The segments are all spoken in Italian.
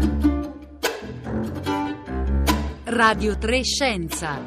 Radio 3 Scienza.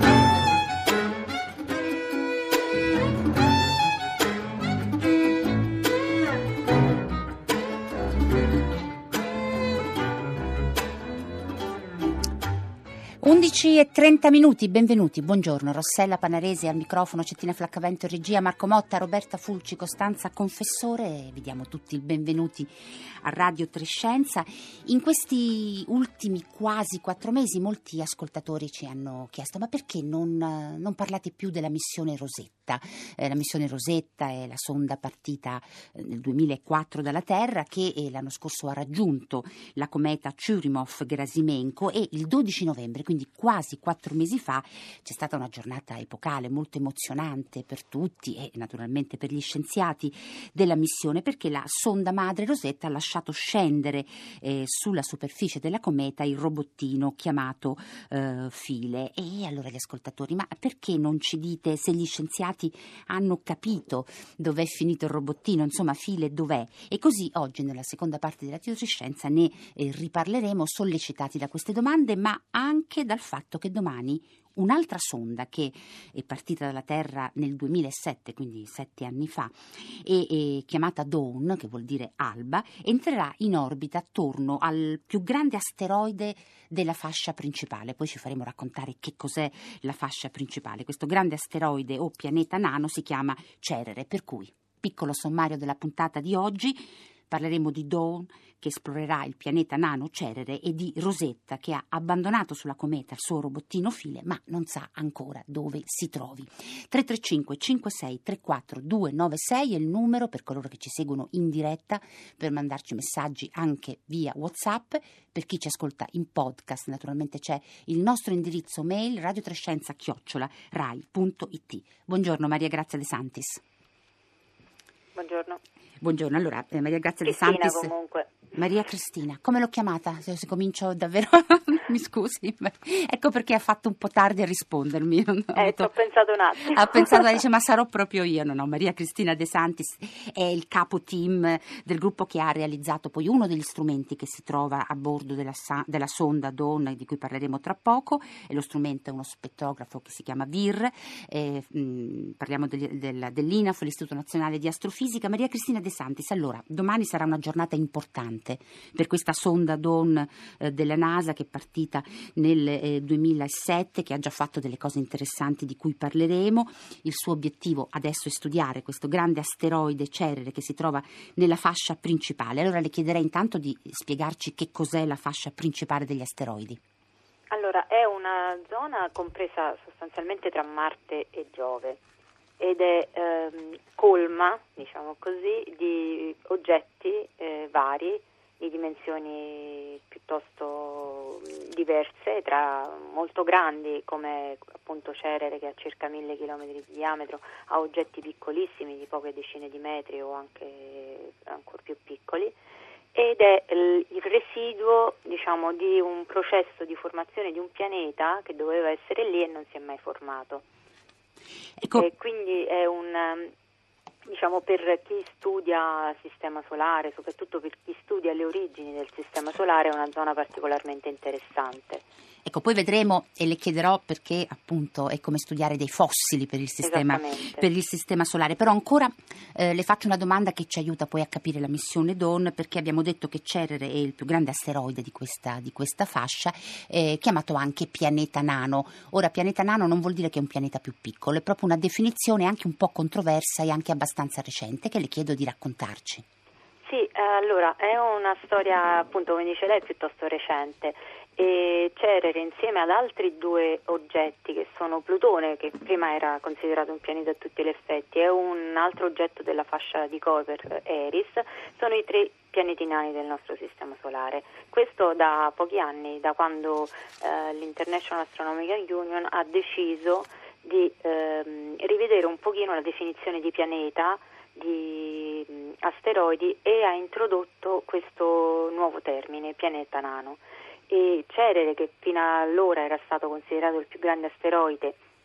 E 30 minuti, benvenuti, buongiorno. Rossella Panarese al microfono, Cettina Flaccavento in regia, Marco Motta, Roberta Fulci, Costanza Confessore. Vi diamo tutti il benvenuti a Radio 3 Scienza. In questi ultimi quasi 4 mesi molti ascoltatori ci hanno chiesto: ma perché non parlate più della missione Rosetta? La missione Rosetta è la sonda partita nel 2004 dalla Terra, che l'anno scorso ha raggiunto la cometa Churyumov-Gerasimenko, e il 12 novembre, quindi quasi 4 mesi fa, c'è stata una giornata epocale molto emozionante per tutti e naturalmente per gli scienziati della missione, perché la sonda madre Rosetta ha lasciato scendere sulla superficie della cometa il robottino chiamato Philae. E allora gli ascoltatori: ma perché non ci dite se gli scienziati hanno capito dov'è finito il robottino, insomma Philae dov'è? E così oggi nella seconda parte della Radio 3 Scienza ne riparleremo, sollecitati da queste domande, ma anche dal fatto che domani un'altra sonda, che è partita dalla Terra nel 2007, quindi 7 anni fa, e chiamata Dawn, che vuol dire alba, entrerà in orbita attorno al più grande asteroide della fascia principale. Poi ci faremo raccontare che cos'è la fascia principale. Questo grande asteroide o pianeta nano si chiama Cerere, per cui, piccolo sommario della puntata di oggi: parleremo di Dawn, che esplorerà il pianeta nano Cerere, e di Rosetta, che ha abbandonato sulla cometa il suo robottino Philae, ma non sa ancora dove si trovi. 335 56 34 296 è il numero per coloro che ci seguono in diretta, per mandarci messaggi anche via WhatsApp. Per chi ci ascolta in podcast, naturalmente c'è il nostro indirizzo mail radio3scienza@rai.it. Buongiorno Maria Grazia De Santis. Buongiorno. Buongiorno, allora Maria Grazia De Cristina, Santis. comunque. Maria Cristina, come l'ho chiamata? Se comincio davvero, mi scusi, ecco perché ha fatto un po' tardi a rispondermi. Ci ho pensato un attimo. Ha pensato, dice, ma sarò proprio io. No, Maria Cristina De Santis è il capo team del gruppo che ha realizzato poi uno degli strumenti che si trova a bordo della sonda Dawn, di cui parleremo tra poco, e lo strumento è uno spettrografo che si chiama VIR. Parliamo dell'INAF, l'Istituto Nazionale di Astrofisica. Maria Cristina De Santis, allora, domani sarà una giornata importante per questa sonda Dawn della NASA, che è partita nel 2007, che ha già fatto delle cose interessanti di cui parleremo. Il suo obiettivo adesso è studiare questo grande asteroide Cerere, che si trova nella fascia principale. Allora le chiederei intanto di spiegarci che cos'è la fascia principale degli asteroidi. Allora, è una zona compresa sostanzialmente tra Marte e Giove, ed è colma, diciamo così, di oggetti vari, di dimensioni piuttosto diverse, tra molto grandi come appunto Cerere, che ha circa 1000 km di diametro, a oggetti piccolissimi di poche decine di metri o anche ancora più piccoli, ed è il residuo, diciamo, di un processo di formazione di un pianeta che doveva essere lì e non si è mai formato. Ecco. E quindi è diciamo, per chi studia il sistema solare, soprattutto per chi studia le origini del sistema solare, è una zona particolarmente interessante. Ecco, poi vedremo e le chiederò, perché appunto è come studiare dei fossili per il sistema solare. Però ancora le faccio una domanda che ci aiuta poi a capire la missione Dawn, perché abbiamo detto che Cerere è il più grande asteroide di questa fascia, chiamato anche pianeta nano. Ora, pianeta nano non vuol dire che è un pianeta più piccolo, è proprio una definizione anche un po' controversa e anche abbastanza recente, che le chiedo di raccontarci. Sì, allora è una storia, appunto, come dice lei, piuttosto recente. E Cerere, insieme ad altri 2 oggetti, che sono Plutone, che prima era considerato un pianeta a tutti gli effetti, e un altro oggetto della fascia di Kuiper, Eris, sono i 3 pianeti nani del nostro sistema solare. Questo da pochi anni, da quando l'International Astronomical Union ha deciso di rivedere un pochino la definizione di pianeta, di asteroidi, e ha introdotto questo nuovo termine, pianeta nano. E Cerere, che fino allora era stato considerato il più grande asteroide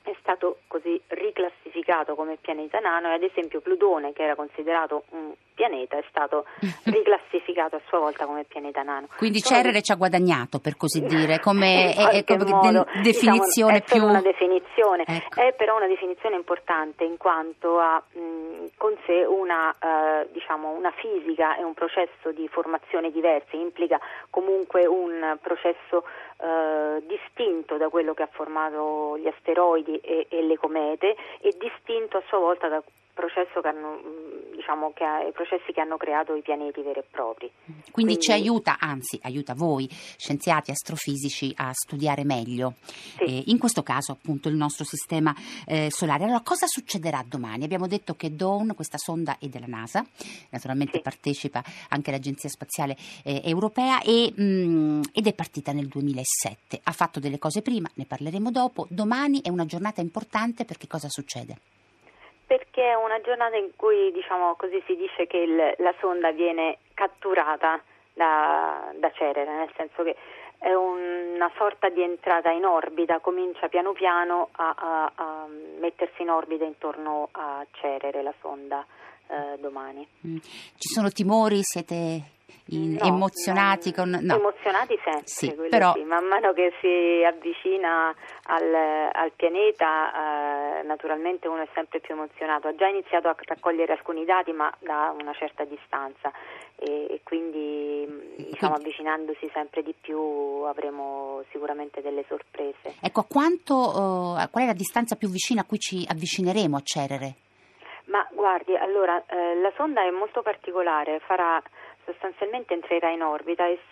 è stato così riclassificato come pianeta nano, e ad esempio Plutone, che era considerato un pianeta, è stato riclassificato a sua volta come pianeta nano. Quindi Cerere ci ha guadagnato, per così dire, come modo, definizione diciamo, è più... una definizione, ecco. È però una definizione importante in quanto ha con sé una fisica e un processo di formazione diversi, implica comunque un processo distinto da quello che ha formato gli asteroidi e le comete, e distinto a sua volta da processo che hanno, i processi che hanno creato i pianeti veri e propri. Quindi ci aiuta, anzi aiuta voi scienziati astrofisici a studiare meglio, sì. In questo caso appunto il nostro sistema solare. Allora, cosa succederà domani? Abbiamo detto che Dawn, questa sonda è della NASA, naturalmente Sì. partecipa anche l'Agenzia Spaziale Europea ed è partita nel 2007, ha fatto delle cose prima, ne parleremo dopo. Domani è una giornata importante perché cosa succede? Perché è una giornata in cui, così, si dice che la sonda viene catturata da Cerere, nel senso che è una sorta di entrata in orbita, comincia piano piano a mettersi in orbita intorno a Cerere, la sonda, domani. Ci sono timori? Siete emozionati? No. Emozionati sempre, sì, però... sì. Man mano che si avvicina al pianeta, naturalmente uno è sempre più emozionato. Ha già iniziato a raccogliere alcuni dati, ma da una certa distanza, e quindi avvicinandosi sempre di più avremo sicuramente delle sorprese. Ecco, qual è la distanza più vicina a cui ci avvicineremo a Cerere? Ma guardi, allora la sonda è molto particolare, sostanzialmente entrerà in orbita e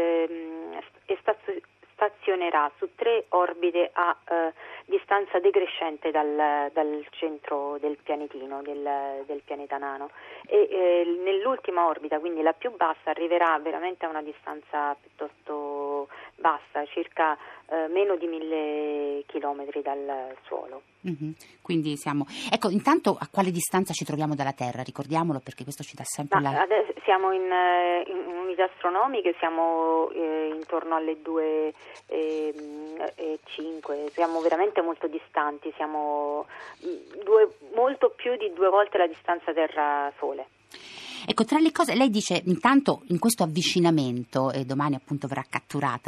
stazionerà su 3 orbite a distanza decrescente dal centro del pianetino, del pianeta nano, e nell'ultima orbita, quindi la più bassa, arriverà veramente a una distanza piuttosto bassa, circa meno di 1000 chilometri dal suolo. Mm-hmm. Quindi ecco, intanto a quale distanza ci troviamo dalla Terra? Ricordiamolo, perché questo ci dà sempre Adesso siamo in unità astronomiche, siamo intorno alle 2,5, siamo veramente molto distanti, siamo molto più di 2 volte la distanza Terra-Sole. Ecco, tra le cose, lei dice intanto in questo avvicinamento, domani appunto verrà catturata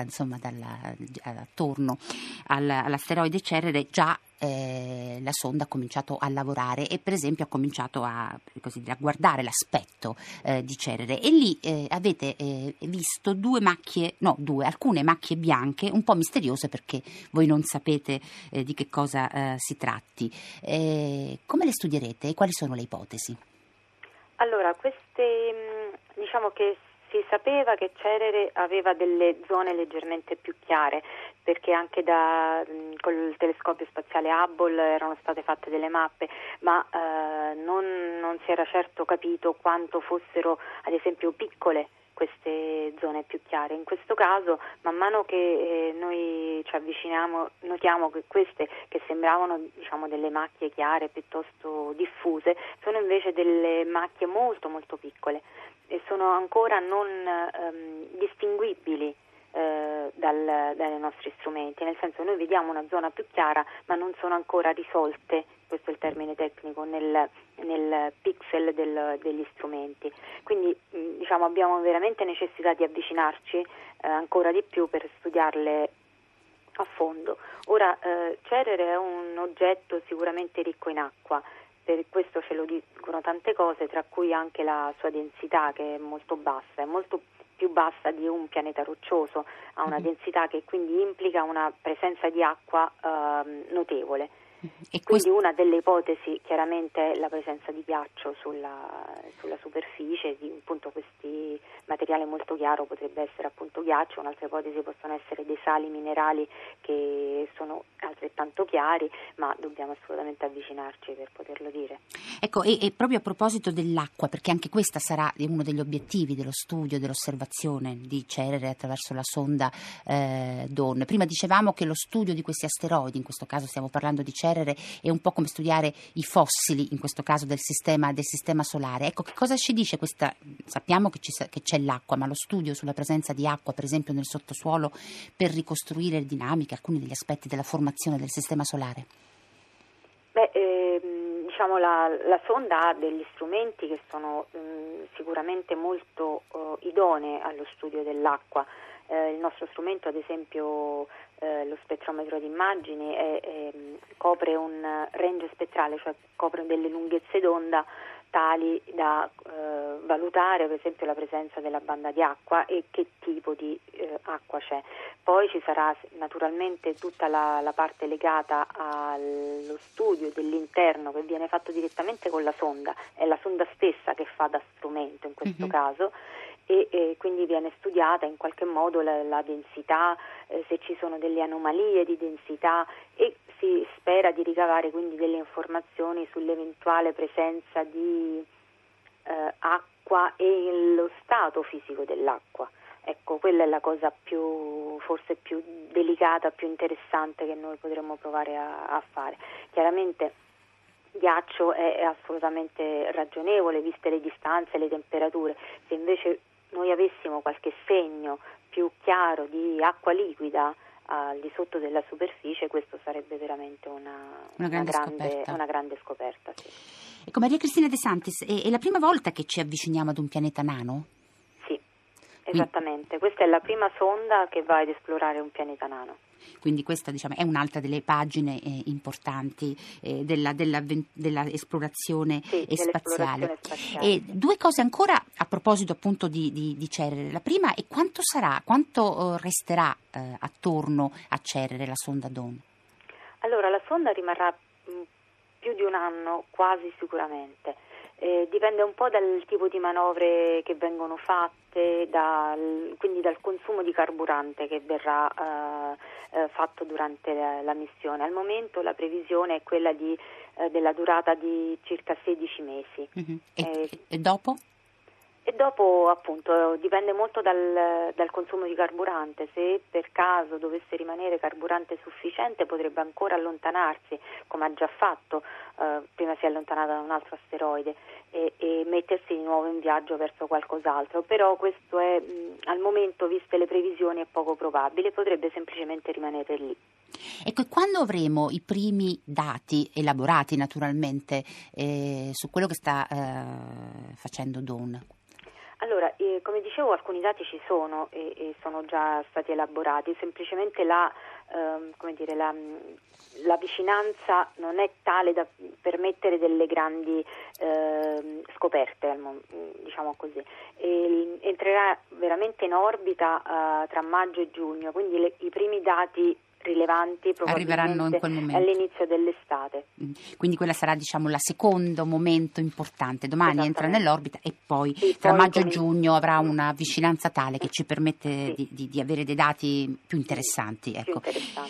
attorno all'asteroide Cerere, già la sonda ha cominciato a lavorare e per esempio ha cominciato a guardare l'aspetto di Cerere, e lì avete visto alcune macchie bianche un po' misteriose, perché voi non sapete di che cosa si tratti. Come le studierete e quali sono le ipotesi? Allora, diciamo che si sapeva che Cerere aveva delle zone leggermente più chiare, perché anche col telescopio spaziale Hubble erano state fatte delle mappe, ma non si era certo capito quanto fossero, ad esempio, piccole queste zone più chiare. In questo caso, man mano che noi ci avviciniamo, notiamo che queste, che sembravano delle macchie chiare piuttosto diffuse, sono invece delle macchie molto molto piccole e sono ancora non distinguibili dai nostri strumenti, nel senso, noi vediamo una zona più chiara ma non sono ancora risolte, questo è il termine tecnico, nel pixel degli strumenti, quindi abbiamo veramente necessità di avvicinarci ancora di più per studiarle a fondo. Ora, Cerere è un oggetto sicuramente ricco in acqua, per questo ce lo dicono tante cose, tra cui anche la sua densità, che è molto bassa, è molto più bassa di un pianeta roccioso, ha una densità che quindi implica una presenza di acqua notevole. E quindi una delle ipotesi chiaramente è la presenza di ghiaccio sulla superficie, di appunto questi materiale molto chiaro potrebbe essere appunto ghiaccio, un'altra ipotesi possono essere dei sali minerali che sono altrettanto chiari, ma dobbiamo assolutamente avvicinarci per poterlo dire. Ecco, e proprio a proposito dell'acqua, perché anche questa sarà uno degli obiettivi dello studio, dell'osservazione di Cerere attraverso la sonda Dawn. Prima dicevamo che lo studio di questi asteroidi, in questo caso stiamo parlando di Cerere, è un po' come studiare i fossili, in questo caso del sistema solare. Ecco, che cosa ci dice questa? Sappiamo che c'è l'acqua, ma lo studio sulla presenza di acqua, per esempio nel sottosuolo, per ricostruire le dinamiche, alcuni degli aspetti della formazione del sistema solare? diciamo la sonda ha degli strumenti che sono sicuramente molto idonei allo studio dell'acqua. Il nostro strumento, ad esempio lo spettrometro di immagini, copre un range spettrale, cioè copre delle lunghezze d'onda tali da valutare per esempio la presenza della banda di acqua e che tipo di acqua c'è. Poi ci sarà naturalmente tutta la parte legata allo studio dell'interno che viene fatto direttamente con la sonda, è la sonda stessa che fa da strumento in questo caso, e quindi viene studiata in qualche modo la densità, se ci sono delle anomalie di densità, e si spera di ricavare quindi delle informazioni sull'eventuale presenza di acqua e lo stato fisico dell'acqua. Ecco, quella è la cosa forse più delicata, più interessante che noi potremmo provare a fare. Chiaramente ghiaccio è assolutamente ragionevole viste le distanze, le temperature. Se invece noi avessimo qualche segno più chiaro di acqua liquida al di sotto della superficie, questo sarebbe veramente una grande scoperta. Sì. Ecco, Maria Cristina De Santis, è la prima volta che ci avviciniamo ad un pianeta nano? Sì, esattamente. Questa è la prima sonda che va ad esplorare un pianeta nano. Quindi questa, diciamo, è un'altra delle pagine importanti della esplorazione spaziale. E due cose ancora a proposito appunto di Cerere. La prima è quanto resterà attorno a Cerere la sonda Dawn? Allora, la sonda rimarrà più di un anno quasi sicuramente. Dipende un po' dal tipo di manovre che vengono fatte, quindi dal consumo di carburante che verrà fatto durante la missione. Al momento la previsione è quella della durata di circa 16 mesi. Mm-hmm. E dopo? E dopo appunto dipende molto dal consumo di carburante. Se per caso dovesse rimanere carburante sufficiente potrebbe ancora allontanarsi, come ha già fatto, prima si è allontanata da un altro asteroide, e mettersi di nuovo in viaggio verso qualcos'altro, però questo è al momento, viste le previsioni, è poco probabile, potrebbe semplicemente rimanere lì. Ecco, e quando avremo i primi dati elaborati naturalmente su quello che sta facendo Dawn? Allora, come dicevo, alcuni dati ci sono e sono già stati elaborati, semplicemente la vicinanza non è tale da permettere delle grandi scoperte, diciamo così. Entrerà veramente in orbita tra maggio e giugno, quindi i primi dati rilevanti arriveranno in quel momento, all'inizio dell'estate. Quindi quella sarà, diciamo, il secondo momento importante. Domani entra nell'orbita e poi tra poi maggio e giugno avrà una vicinanza tale che ci permette di avere dei dati più interessanti. Ecco.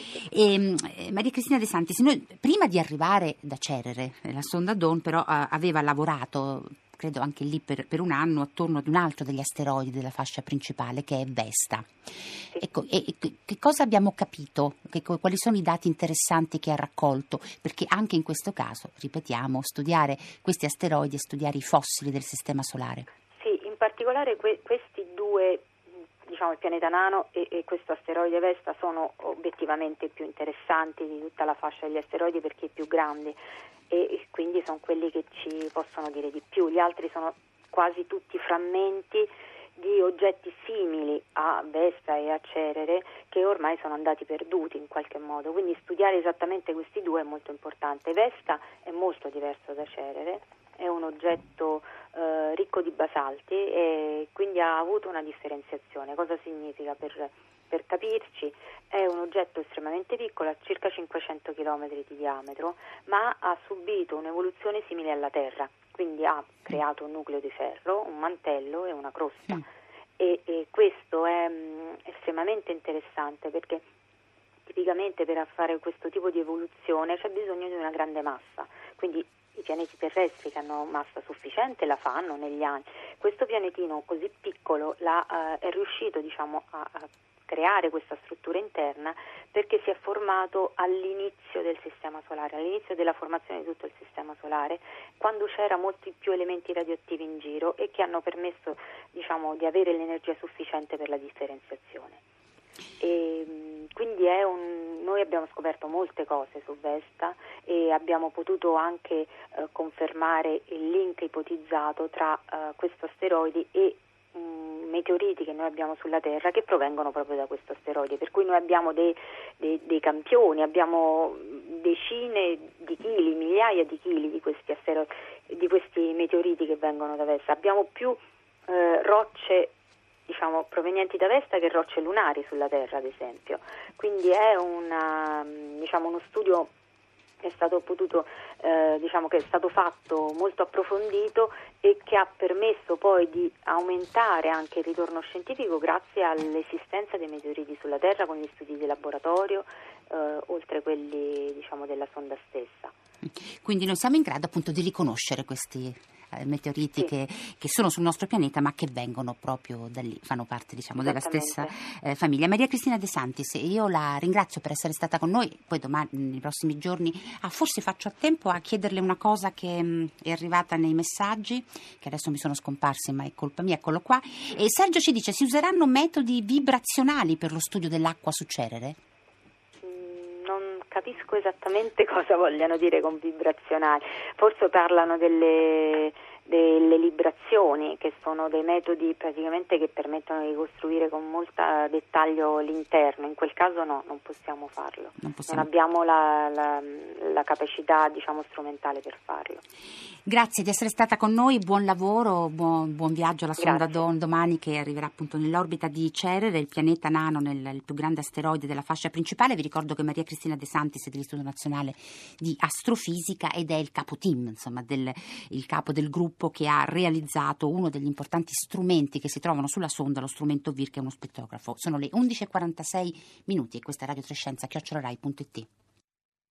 Maria Cristina De Santis, noi prima di arrivare da Cerere, la sonda Dawn però aveva lavorato, credo anche lì per un anno, attorno ad un altro degli asteroidi della fascia principale, che è Vesta. Ecco, che cosa abbiamo capito? Quali sono i dati interessanti che ha raccolto? Perché anche in questo caso, ripetiamo, studiare questi asteroidi e studiare i fossili del Sistema Solare. Sì, in particolare questi due, diciamo il pianeta nano e questo asteroide Vesta, sono obiettivamente più interessanti di tutta la fascia degli asteroidi perché più grandi, e quindi sono quelli che ci possono dire di più. Gli altri sono quasi tutti frammenti di oggetti simili a Vesta e a Cerere che ormai sono andati perduti in qualche modo, quindi studiare esattamente questi due è molto importante. Vesta è molto diverso da Cerere, è un oggetto ricco di basalti e quindi ha avuto una differenziazione. Cosa significa? Per capirci, è un oggetto estremamente piccolo, ha circa 500 km di diametro, ma ha subito un'evoluzione simile alla Terra, quindi ha creato un nucleo di ferro, un mantello e una crosta. E questo è estremamente interessante perché tipicamente per fare questo tipo di evoluzione c'è bisogno di una grande massa, quindi i pianeti terrestri che hanno massa sufficiente la fanno negli anni. Questo pianetino così piccolo è riuscito, diciamo, a creare questa struttura interna perché si è formato all'inizio del Sistema Solare, all'inizio della formazione di tutto il Sistema Solare, quando c'era molti più elementi radioattivi in giro e che hanno permesso, diciamo, di avere l'energia sufficiente per la differenziazione. E quindi è un noi abbiamo scoperto molte cose su Vesta e abbiamo potuto anche confermare il link ipotizzato tra questo asteroide e meteoriti che noi abbiamo sulla Terra che provengono proprio da questo asteroide, per cui noi abbiamo dei campioni, abbiamo decine di chili, migliaia di chili di questi asteroidi, di questi meteoriti che vengono da Vesta. Abbiamo più rocce, diciamo, provenienti da Vesta che rocce lunari sulla Terra, ad esempio. Quindi è uno studio che è stato potuto, che è stato fatto molto approfondito e che ha permesso poi di aumentare anche il ritorno scientifico grazie all'esistenza dei meteoriti sulla Terra con gli studi di laboratorio, oltre quelli, diciamo, della sonda stessa. Quindi noi siamo in grado appunto di riconoscere questi meteoriti che sono sul nostro pianeta ma che vengono proprio da lì, fanno parte, diciamo, della stessa famiglia. Maria Cristina De Santis, io la ringrazio per essere stata con noi, poi domani, nei prossimi giorni, forse faccio a tempo a chiederle una cosa che è arrivata nei messaggi, che adesso mi sono scomparsi ma è colpa mia, eccolo qua. E Sergio ci dice: si useranno metodi vibrazionali per lo studio dell'acqua su Cerere? Non capisco esattamente cosa vogliano dire con vibrazionali, forse parlano delle librazioni, che sono dei metodi praticamente che permettono di ricostruire con molto dettaglio l'interno. In quel caso no, non possiamo farlo, non abbiamo la capacità, diciamo, strumentale per farlo. Grazie di essere stata con noi, buon lavoro, buon viaggio alla sonda domani, che arriverà appunto nell'orbita di Cerere, il pianeta nano, il più grande asteroide della fascia principale. Vi ricordo che Maria Cristina De Santis è dell'Istituto Nazionale di Astrofisica ed è il capo team, insomma, il capo del gruppo che ha realizzato uno degli importanti strumenti che si trovano sulla sonda, lo strumento VIR, che è uno spettrografo. Sono le 11:46 e questa è Radio Trescenza, @rai.it.